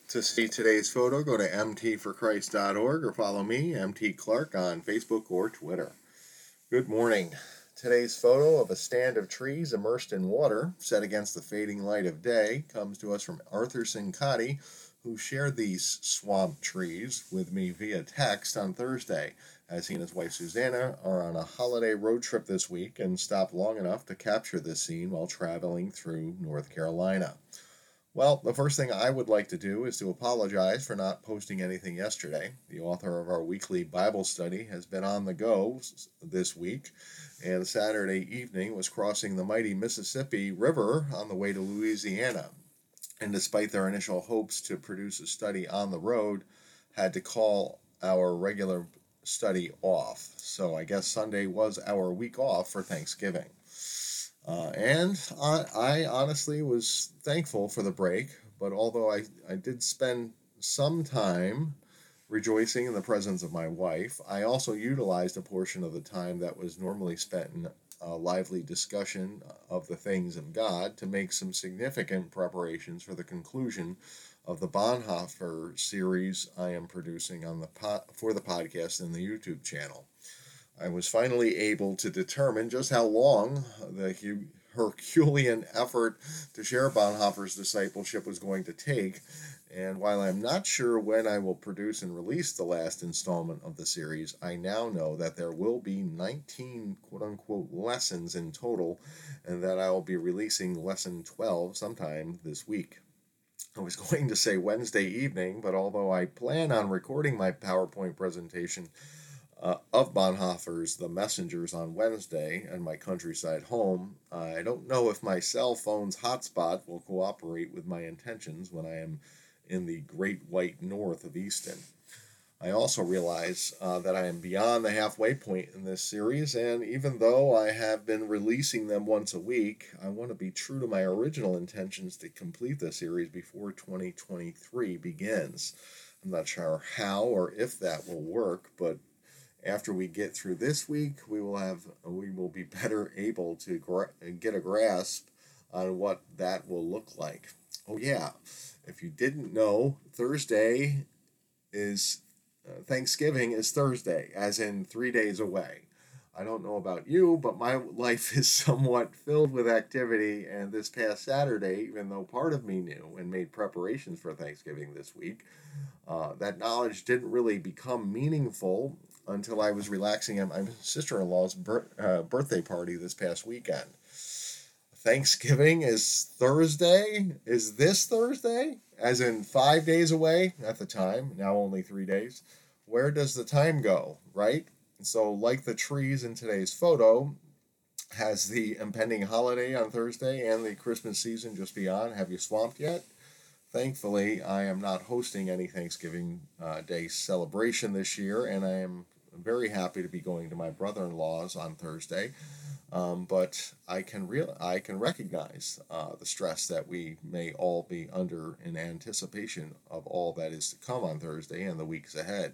To see today's photo, go to mtforchrist.org or follow me, MT Clark, on Facebook or Twitter. Good morning. Today's photo of a stand of trees immersed in water, set against the fading light of day, comes to us from Arthur Sincotti, who shared these swamp trees with me via text on Thursday, as he and his wife Susanna are on a holiday road trip this week and stopped long enough to capture this scene while traveling through North Carolina. Well, the first thing I would like to do is to apologize for not posting anything yesterday. The author of our weekly Bible study has been on the go this week, and Saturday evening was crossing the mighty Mississippi River on the way to Louisiana. And despite their initial hopes to produce a study on the road, had to call our regular study off. So I guess Sunday was our week off for Thanksgiving. And I honestly was thankful for the break, but although I did spend some time rejoicing in the presence of my wife, I also utilized a portion of the time that was normally spent in a lively discussion of the things of God to make some significant preparations for the conclusion of the Bonhoeffer series I am producing for the podcast and the YouTube channel. I was finally able to determine just how long the Herculean effort to share Bonhoeffer's discipleship was going to take, and while I'm not sure when I will produce and release the last installment of the series, I now know that there will be 19 quote-unquote lessons in total, and that I will be releasing lesson 12 sometime this week. I was going to say Wednesday evening, but although I plan on recording my PowerPoint presentation of Bonhoeffer's The Messengers on Wednesday and my countryside home, I don't know if my cell phone's hotspot will cooperate with my intentions when I am in the great white north of Easton. I also realize that I am beyond the halfway point in this series, and even though I have been releasing them once a week, I want to be true to my original intentions to complete the series before 2023 begins. I'm not sure how or if that will work, but after we get through this week, we will be better able to get a grasp on what that will look like. Oh yeah, if you didn't know, Thanksgiving is Thursday, as in 3 days away. I don't know about you, but my life is somewhat filled with activity, and this past Saturday, even though part of me knew and made preparations for Thanksgiving this week, that knowledge didn't really become meaningful until I was relaxing at my sister-in-law's birthday party this past weekend. Thanksgiving is Thursday? Is this Thursday? As in 5 days away at the time, now only 3 days. Where does the time go, right? So like the trees in today's photo, has the impending holiday on Thursday and the Christmas season just beyond, have you swamped yet? Thankfully, I am not hosting any Thanksgiving Day celebration this year, and I am very happy to be going to my brother-in-law's on Thursday. But I can recognize the stress that we may all be under in anticipation of all that is to come on Thursday and the weeks ahead.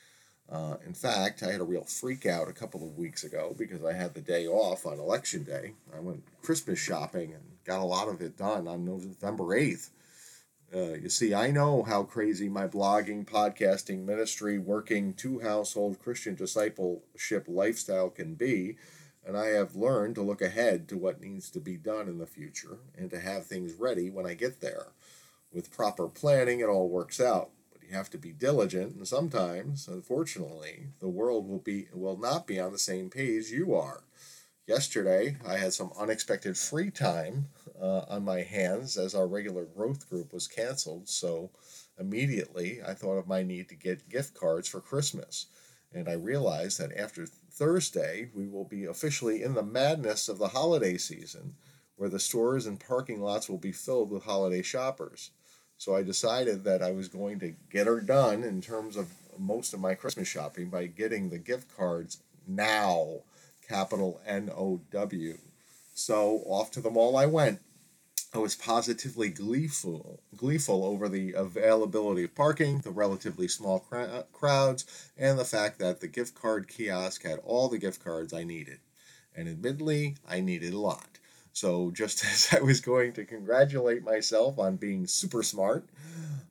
In fact, I had a real freak out a couple of weeks ago because I had the day off on Election Day. I went Christmas shopping and got a lot of it done on November 8th. You see, I know how crazy my blogging, podcasting, ministry, working, two-household Christian discipleship lifestyle can be, and I have learned to look ahead to what needs to be done in the future and to have things ready when I get there. With proper planning, it all works out, but you have to be diligent, and sometimes, unfortunately, the world will not be on the same page you are. Yesterday, I had some unexpected free time on my hands as our regular growth group was canceled, so immediately I thought of my need to get gift cards for Christmas. And I realized that after Thursday, we will be officially in the madness of the holiday season, where the stores and parking lots will be filled with holiday shoppers. So I decided that I was going to get her done in terms of most of my Christmas shopping by getting the gift cards now. Capital N-O-W. So off to the mall I went. I was positively gleeful over the availability of parking, the relatively small crowds, and the fact that the gift card kiosk had all the gift cards I needed. And admittedly, I needed a lot. So just as I was going to congratulate myself on being super smart,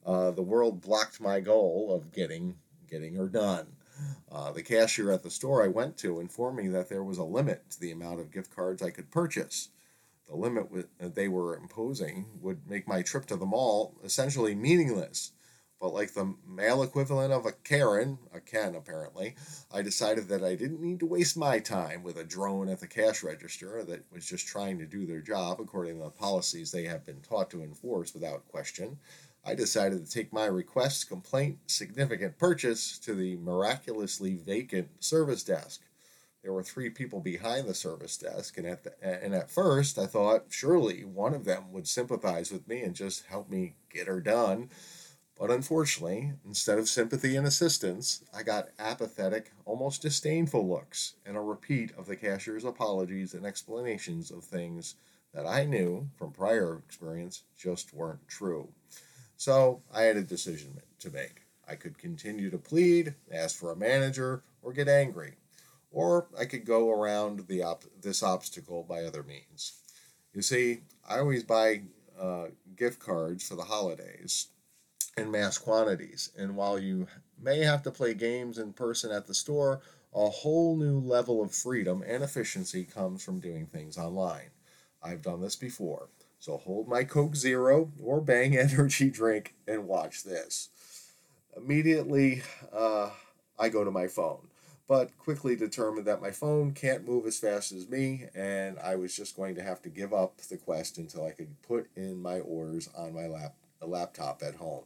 The world blocked my goal of getting her done. The cashier at the store I went to informed me that there was a limit to the amount of gift cards I could purchase. The limit they were imposing would make my trip to the mall essentially meaningless. But like the male equivalent of a Karen, a Ken apparently, I decided that I didn't need to waste my time with a drone at the cash register that was just trying to do their job according to the policies they have been taught to enforce without question. I decided to take my request, complaint, significant purchase to the miraculously vacant service desk. There were 3 people behind the service desk, and at first I thought surely one of them would sympathize with me and just help me get her done. But unfortunately, instead of sympathy and assistance, I got apathetic, almost disdainful looks and a repeat of the cashier's apologies and explanations of things that I knew from prior experience just weren't true. So I had a decision to make. I could continue to plead, ask for a manager, or get angry. Or I could go around this obstacle by other means. You see, I always buy gift cards for the holidays in mass quantities. And while you may have to play games in person at the store, a whole new level of freedom and efficiency comes from doing things online. I've done this before. So hold my Coke Zero or Bang energy drink and watch this. Immediately, I go to my phone, but quickly determined that my phone can't move as fast as me, and I was just going to have to give up the quest until I could put in my orders on my laptop at home.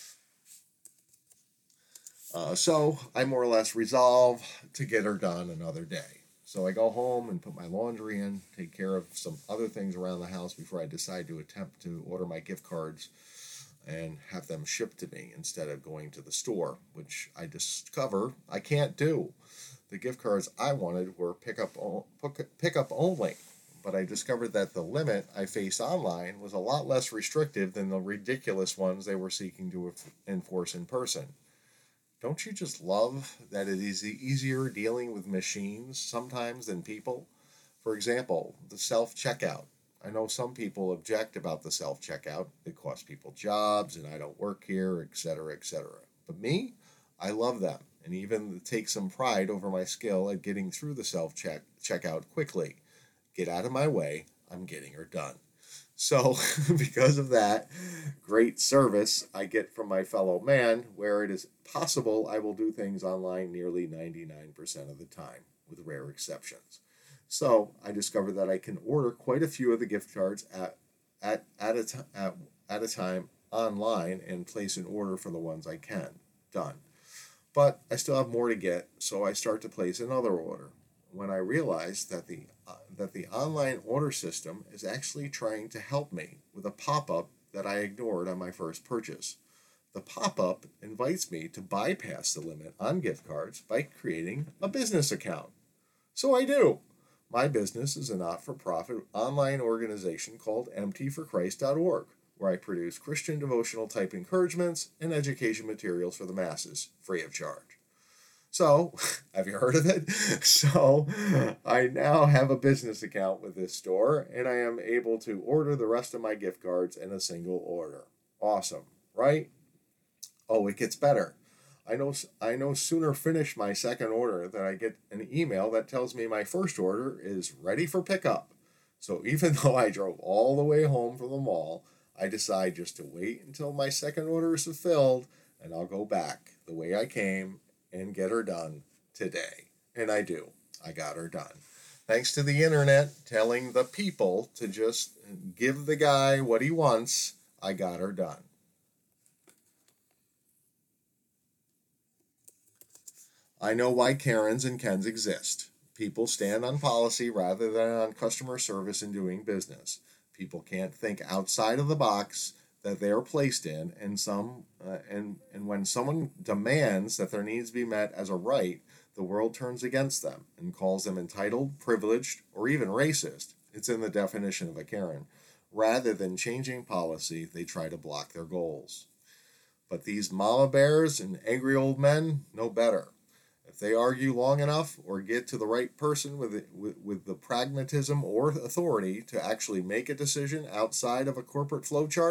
So I more or less resolve to get her done another day. So I go home and put my laundry in, take care of some other things around the house before I decide to attempt to order my gift cards and have them shipped to me instead of going to the store, which I discover I can't do. The gift cards I wanted were pick up only, but I discovered that the limit I faced online was a lot less restrictive than the ridiculous ones they were seeking to enforce in person. Don't you just love that it is easier dealing with machines sometimes than people? For example, the self-checkout. I know some people object about the self-checkout. It costs people jobs and I don't work here, etc., etc. But me, I love them and even take some pride over my skill at getting through the self-checkout quickly. Get out of my way, I'm getting her done. So, because of that great service I get from my fellow man, where it is possible I will do things online nearly 99% of the time, with rare exceptions. So, I discovered that I can order quite a few of the gift cards at a time online and place an order for the ones I can. Done. But I still have more to get, so I start to place another order when I realized that the online order system is actually trying to help me with a pop-up that I ignored on my first purchase. The pop-up invites me to bypass the limit on gift cards by creating a business account. So I do. My business is a not-for-profit online organization called mtforchrist.org, where I produce Christian devotional type encouragements and education materials for the masses, free of charge. So, have you heard of it? So, I now have a business account with this store, and I am able to order the rest of my gift cards in a single order. Awesome, right? Oh, it gets better. I no sooner finish my second order than I get an email that tells me my first order is ready for pickup. So, even though I drove all the way home from the mall, I decide just to wait until my second order is fulfilled, and I'll go back the way I came and get her done today. And I do. I got her done. Thanks to the internet telling the people to just give the guy what he wants, I got her done. I know why Karens and Kens exist. People stand on policy rather than on customer service in doing business. People can't think outside of the box that they are placed in, and when someone demands that their needs be met as a right, the world turns against them and calls them entitled, privileged, or even racist. It's in the definition of a Karen. Rather than changing policy, they try to block their goals. But these mama bears and angry old men know better. If they argue long enough or get to the right person with the pragmatism or authority to actually make a decision outside of a corporate flowchart,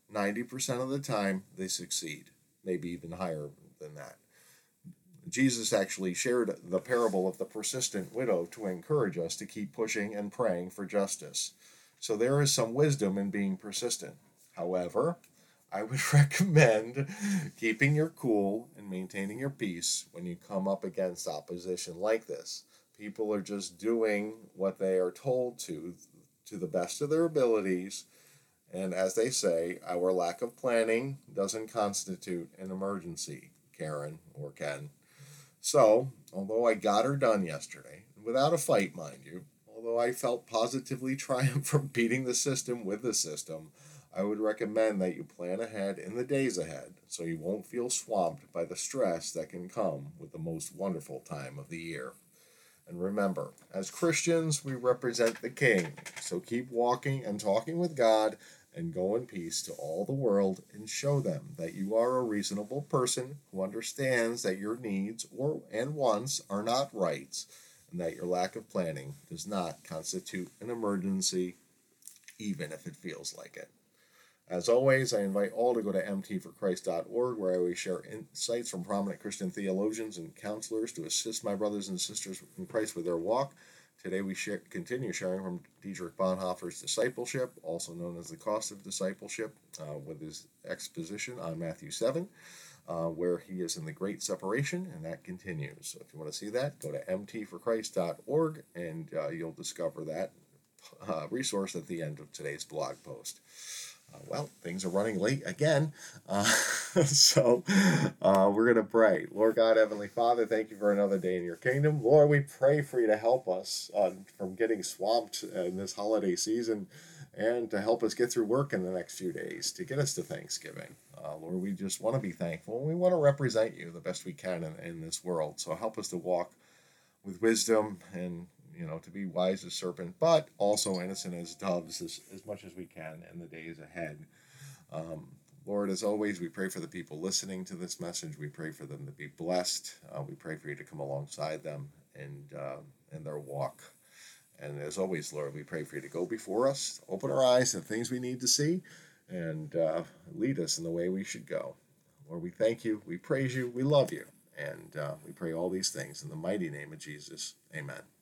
90% of the time they succeed, maybe even higher than that. Jesus actually shared the parable of the persistent widow to encourage us to keep pushing and praying for justice. So there is some wisdom in being persistent. However, I would recommend keeping your cool and maintaining your peace when you come up against opposition like this. People are just doing what they are told to the best of their abilities, and as they say, our lack of planning doesn't constitute an emergency, Karen or Ken. So, although I got her done yesterday, without a fight, mind you, although I felt positively triumph from beating the system with the system, I would recommend that you plan ahead in the days ahead so you won't feel swamped by the stress that can come with the most wonderful time of the year. And remember, as Christians, we represent the King, so keep walking and talking with God and go in peace to all the world and show them that you are a reasonable person who understands that your needs and wants are not rights and that your lack of planning does not constitute an emergency, even if it feels like it. As always, I invite all to go to mtforchrist.org, where I always share insights from prominent Christian theologians and counselors to assist my brothers and sisters in Christ with their walk. Today we continue sharing from Dietrich Bonhoeffer's Discipleship, also known as The Cost of Discipleship, with his exposition on Matthew 7, where he is in the Great Separation, and that continues. So if you want to see that, go to mtforchrist.org, and you'll discover that resource at the end of today's blog post. Well, things are running late again, so we're going to pray. Lord God, Heavenly Father, thank you for another day in your kingdom. Lord, we pray for you to help us from getting swamped in this holiday season and to help us get through work in the next few days, to get us to Thanksgiving. Lord, we just want to be thankful, and we want to represent you the best we can in this world. So help us to walk with wisdom and to be wise as serpent, but also innocent as doves as much as we can in the days ahead. Lord, as always, we pray for the people listening to this message. We pray for them to be blessed. We pray for you to come alongside them in their walk. And as always, Lord, we pray for you to go before us, open our eyes to things we need to see, and lead us in the way we should go. Lord, we thank you, we praise you, we love you, and we pray all these things in the mighty name of Jesus. Amen.